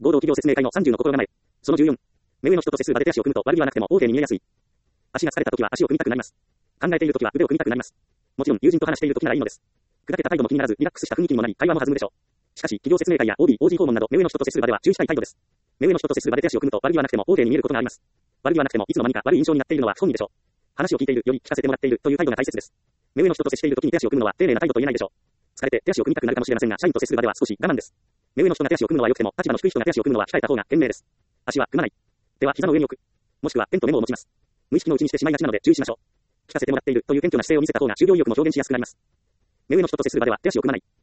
合同企業説明会の30の心構え。その14。目上の人と接する場で手足を組むと悪気はなくても大手に見えやすい。足が疲れた時は足を組みたくなります。考えている時は腕を組みたくなります。もちろん友人と話している時ならいいのです。砕けた態度も気にならず、リラックスした雰囲気にもなり、会話も弾むでしょう。しかし、企業説明会や OB、OG 訪問など、目上の人と接する場では注意したい態度です。目上の人と接する場で手足を組むと悪気はなくても大手に見えることがあります。悪気はなくてもいつの間にか悪い印象になっているのは不本意でしょう。話を聞いているより聞かせてもらっているという態度が大切です。目上の人と接している時に手足を組むのは丁寧な態度と言えないでしょう。疲れて手足を組みたくなるかもしれませんが、社員と接する場では少し我慢です。目上の人が手足を組むのは良くても、立場の低い人が手足を組むのは控えた方が賢明です。足は組まない。手は膝の上に置く。もしくはペンとメモを持ちます。無意識のうちにしてしまいがちなので注意しましょう。聞かせてもらっているという謙虚な姿勢を見せた方が終了意欲も表現しやすくなります。目上の人と接する場では手足を組まない。